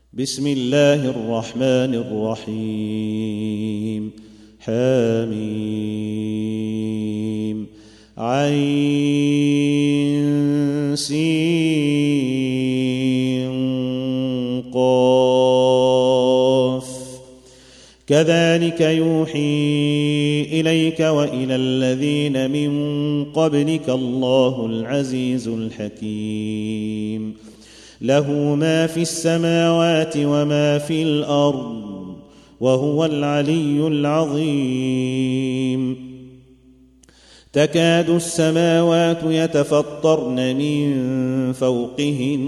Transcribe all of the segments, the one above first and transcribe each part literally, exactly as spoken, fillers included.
بسم الله الرحمن الرحيم. حميم عين سين قاف. كذلك يوحي إليك وإلى الذين من قبلك الله العزيز الحكيم. له ما في السماوات وما في الأرض وهو العلي العظيم. تكاد السماوات يتفطرن من فوقهن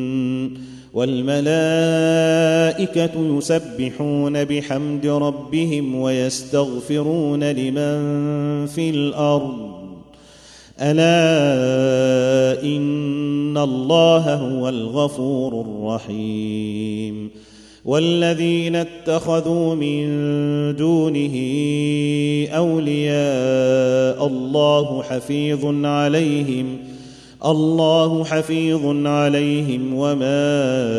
والملائكة يسبحون بحمد ربهم ويستغفرون لمن في الأرض ألا إن الله هو الغفور الرحيم. والذين اتخذوا من دونه أولياء الله حفيظ عليهم الله حفيظ عليهم وما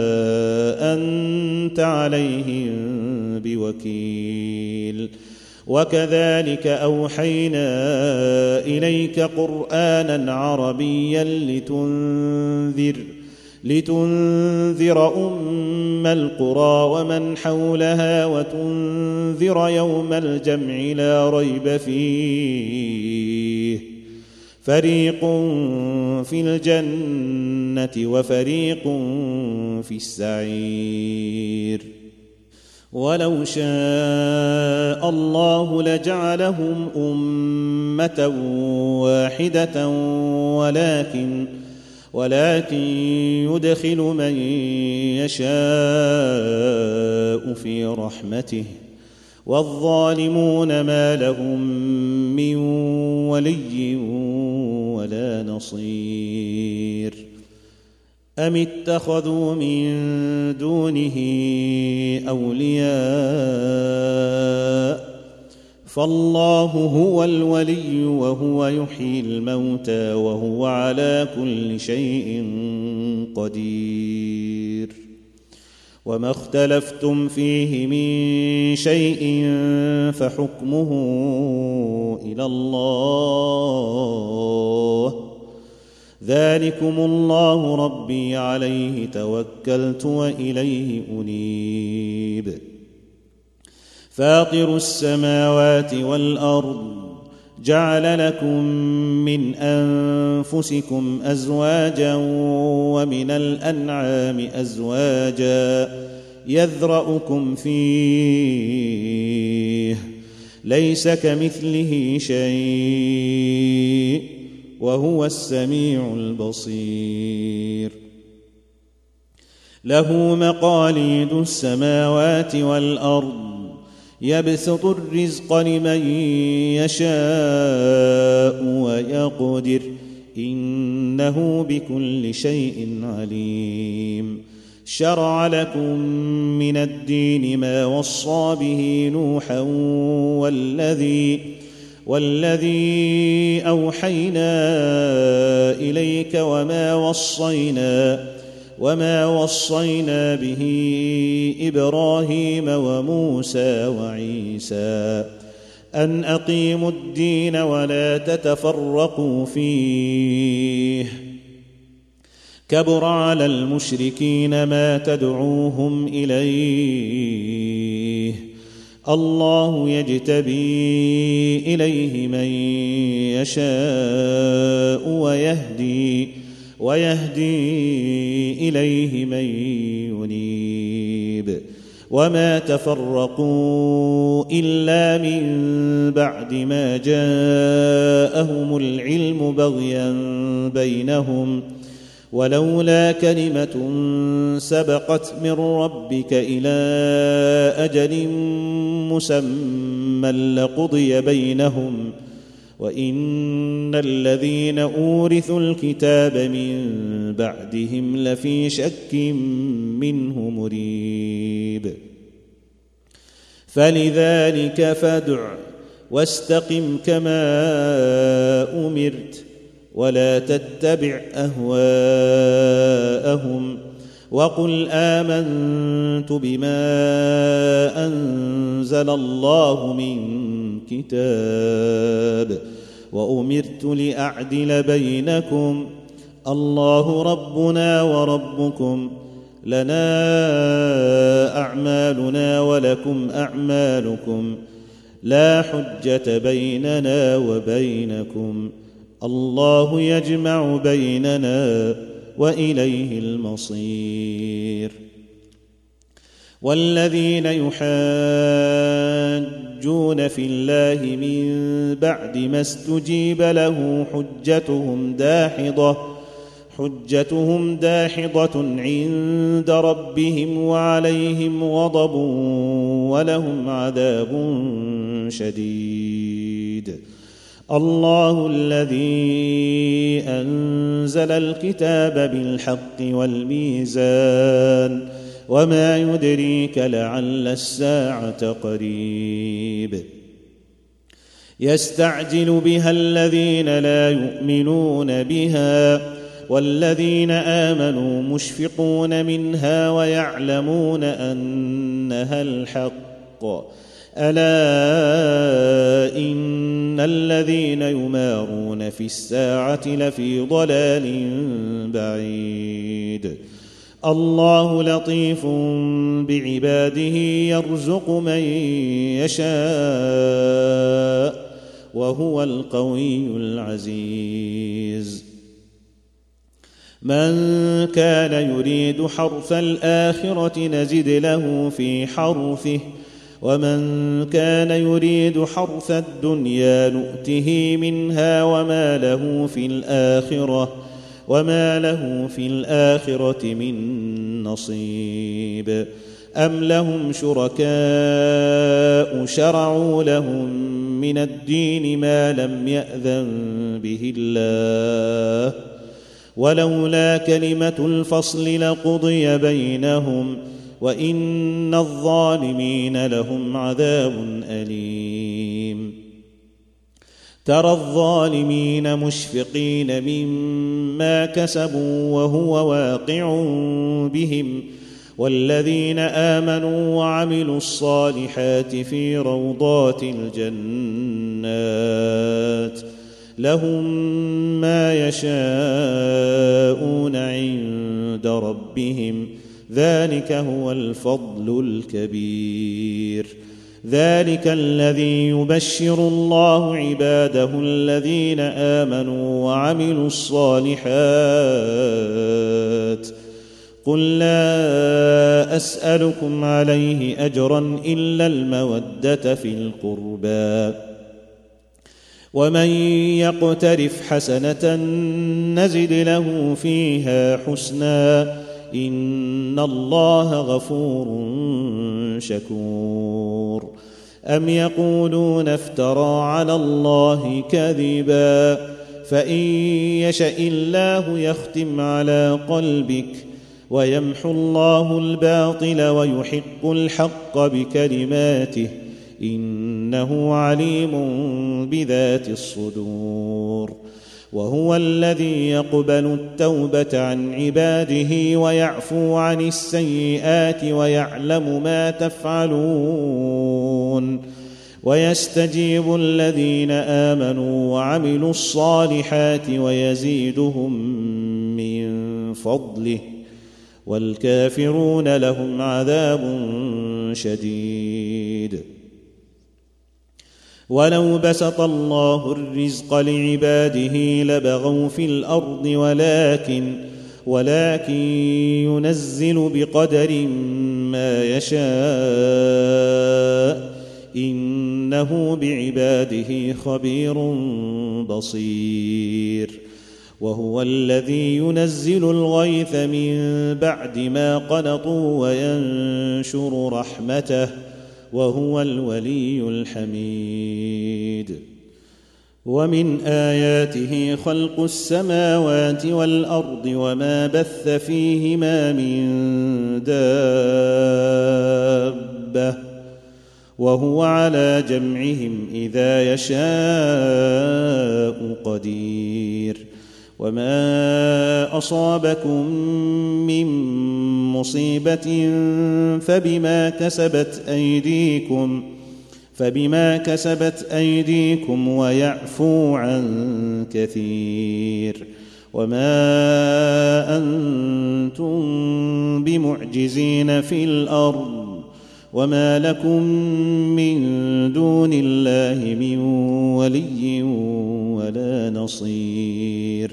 أنت عليهم بوكيل. وكذلك أوحينا إليك قرآنا عربيا لتنذر لتنذر أم القرى ومن حولها وتنذر يوم الجمع لا ريب فيه فريق في الجنة وفريق في السعير. ولو شاء الله لجعلهم أمة واحدة ولكن ولكن يدخل من يشاء في رحمته والظالمون ما لهم من ولي ولا نصير. أم اتخذوا من دونه أولياء فالله هو الولي وهو يحيي الموتى وهو على كل شيء قدير. وما اختلفتم فيه من شيء فحكمه إلى الله ذلكم الله ربي عليه توكلت وإليه أنيب. فاطر السماوات والأرض جعل لكم من أنفسكم أزواجا ومن الأنعام أزواجا يذرأكم فيه ليس كمثله شيء وهو السميع البصير. له مقاليد السماوات والأرض يبسط الرزق لمن يشاء ويقدر إنه بكل شيء عليم. شرع لكم من الدين ما وصى به نوحا والذي والذي أوحينا إليك وما وصينا وما وصينا به إبراهيم وموسى وعيسى أن أقيموا الدين ولا تتفرقوا فيه كبر على المشركين ما تدعوهم إليه الله يجتبي إليه من يشاء ويهدي ويهدي إليه من ينيب. وما تفرقوا إلا من بعد ما جاءهم العلم بغيا بينهم ولولا كلمة سبقت من ربك إلى أجل مسمى لقضي بينهم وإن الذين أورثوا الكتاب من بعدهم لفي شك منه مريب. فلذلك فادع واستقم كما أمرت ولا تتبع أهواءهم وقل آمنت بما أنزل الله من كتاب وأمرت لأعدل بينكم الله ربنا وربكم لنا أعمالنا ولكم أعمالكم لا حجة بيننا وبينكم الله يجمع بيننا وإليه المصير. والذين يحاجون في الله من بعد ما استجيب له حجتهم داحضة حجتهم داحضة عند ربهم وعليهم غضب ولهم عذاب شديد. الله الذي أنزل الكتاب بالحق والميزان وما يدريك لعل الساعة قريب. يستعجل بها الذين لا يؤمنون بها والذين آمنوا مشفقون منها ويعلمون أنها الحق ألا إن الذين يمارون في الساعة لفي ضلال بعيد. الله لطيف بعباده يرزق من يشاء وهو القوي العزيز. من كان يريد حرث الآخرة نزد له في حرثه ومن كان يريد حرث الدنيا نؤته منها وما له في الآخرة وما له في الآخرة من نصيب. أم لهم شركاء شرعوا لهم من الدين ما لم يأذن به الله ولولا كلمة الفصل لقضي بينهم وإن الظالمين لهم عذاب أليم. ترى الظالمين مشفقين مما كسبوا وهو واقع بهم والذين آمنوا وعملوا الصالحات في روضات الجنات لهم ما يشاءون عند ربهم ذلك هو الفضل الكبير. ذلك الذي يبشر الله عباده الذين آمنوا وعملوا الصالحات. قل لا أسألكم عليه أجرا إلا المودة في القربى ومن يقترف حسنة نزد له فيها حسنا إن الله غفور شكور. أم يقولون افترى على الله كذبا فإن يشأ الله يختم على قلبك ويمحو الله الباطل ويحق الحق بكلماته إنه عليم بذات الصدور. وهو الذي يقبل التوبة عن عباده ويعفو عن السيئات ويعلم ما تفعلون ويستجيب الذين آمنوا وعملوا الصالحات ويزيدهم من فضله والكافرون لهم عذاب شديد. ولو بسط الله الرزق لعباده لبغوا في الأرض ولكن ولكن ينزل بقدر ما يشاء إنه بعباده خبير بصير. وهو الذي ينزل الغيث من بعد ما قنطوا وينشر رحمته وهو الولي الحميد. ومن آياته خلق السماوات والأرض وما بث فيهما من دابة وهو على جمعهم إذا يشاء قدير. وما أصابكم من مصيبة فبما كسبت أيديكم فبما كسبت أيديكم ويعفو عن كثير وما أنتم بمعجزين في الأرض وما لكم من دون الله من ولي ولا نصير.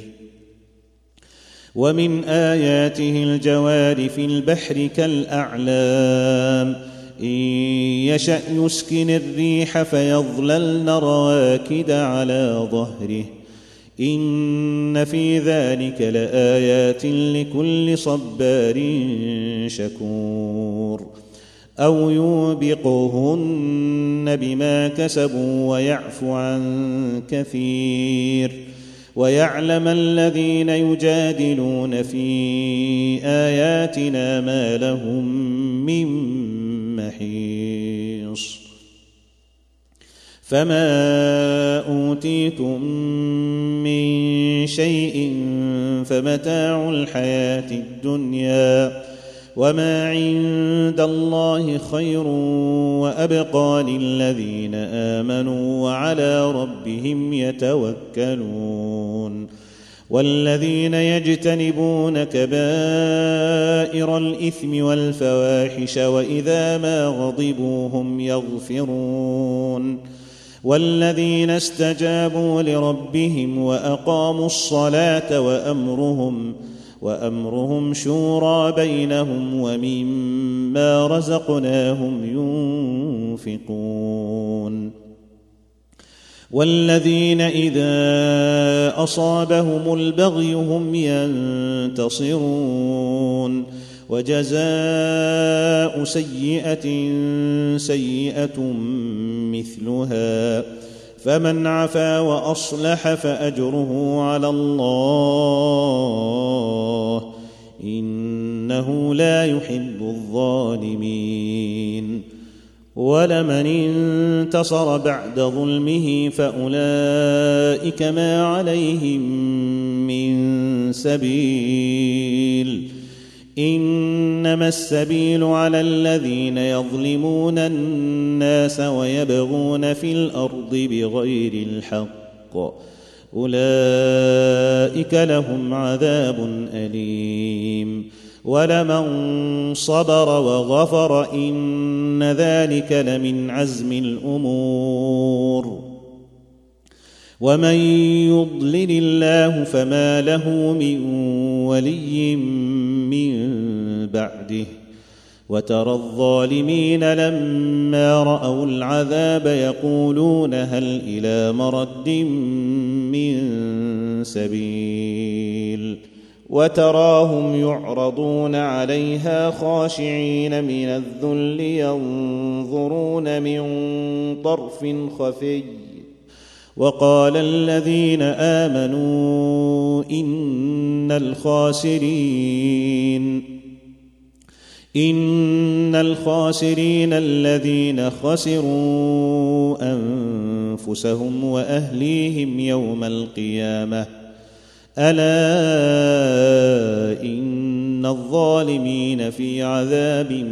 ومن آياته الجوار في البحر كالأعلام إن يشأ يسكن الريح فيظللن رواكد على ظهره إن في ذلك لآيات لكل صبار شكور. أو يوبقهن بما كسبوا ويعفو عن كثير ويعلم الذين يجادلون في آياتنا ما لهم من محيص. فما أوتيتم من شيء فمتاع الحياة الدنيا وما عند الله خير وأبقى للذين آمنوا وعلى ربهم يتوكلون. والذين يجتنبون كبائر الإثم والفواحش وإذا ما غضبوا هم يغفرون. والذين استجابوا لربهم وأقاموا الصلاة وأمرهم وأمرهم شورى بينهم ومما رزقناهم ينفقون. والذين إذا أصابهم البغي هم ينتصرون. وجزاء سيئة سيئة مثلها فمن عفا وأصلح فأجره على الله إنه لا يحب الظالمين. ولمن انتصر بعد ظلمه فأولئك ما عليهم من سبيل إنما السبيل على الذين يظلمون الناس ويبغون في الأرض بغير الحق أولئك لهم عذاب أليم. ولمن صبر وغفر إن ذلك لمن عزم الأمور. ومن يضلل الله فما له من ولي من بعده. وترى الظالمين لما رأوا العذاب يقولون هل إلى مرد من سبيل. وتراهم يعرضون عليها خاشعين من الذل ينظرون من طرف خفي. وقال الذين آمنوا إن الخاسرين إن الخاسرين الذين خسروا أنفسهم وأهليهم يوم القيامة ألا إن الظالمين في عذاب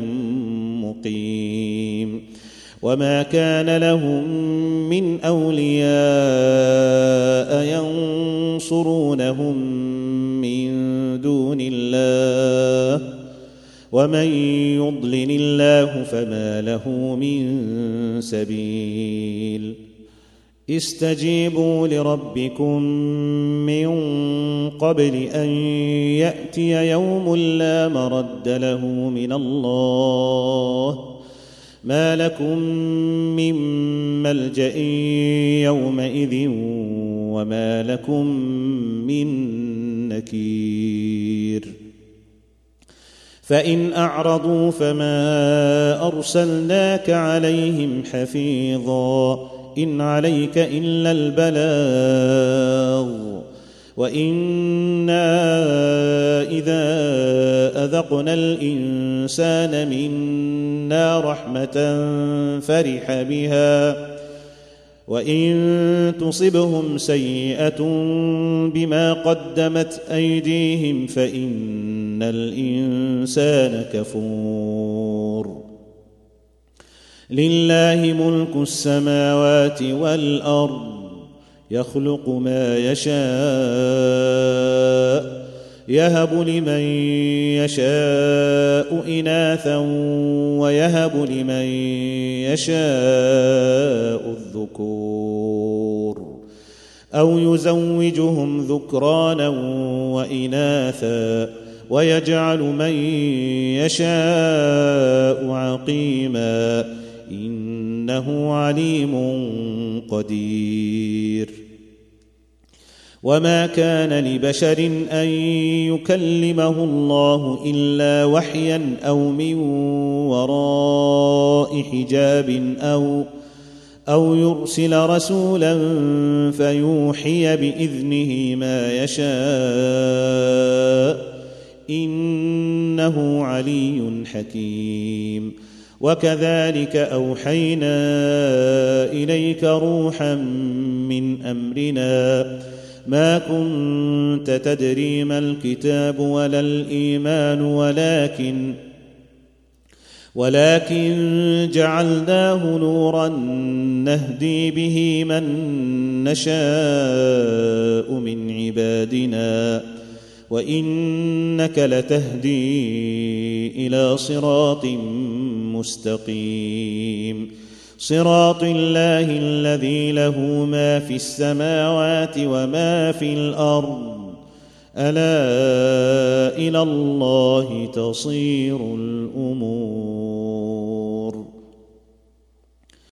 مقيم. وما كان لهم من أولياء ينصرونهم من دون الله ومن يضلل الله فما له من سبيل. استجيبوا لربكم من قبل أن يأتي يوم لا مرد له من الله ما لكم من ملجأ يومئذ وما لكم من نكير. فإن أعرضوا فما أرسلناك عليهم حفيظا إن عليك إلا البلاغ وإنا إذا أذقنا الإنسان منا رحمة فرح بها وإن تصبهم سيئة بما قدمت أيديهم فإن إن الإنسان كفور لله ملك السماوات والأرض يخلق ما يشاء يهب لمن يشاء إناثا ويهب لمن يشاء الذكور أو يزوجهم ذكرانا وإناثا ويجعل من يشاء عقيما إنه عليم قدير وما كان لبشر أن يكلمه الله إلا وحيا أو من وراء حجاب أو أو يرسل رسولا فيوحي بإذنه ما يشاء إنه علي حكيم وكذلك أوحينا إليك روحا من أمرنا ما كنت تدري ما الكتاب ولا الإيمان ولكن ولكن جعلناه نورا نهدي به من نشاء من عبادنا وإنك لتهدي إلى صراط مستقيم صراط الله الذي له ما في السماوات وما في الأرض ألا إلى الله تصير الأمور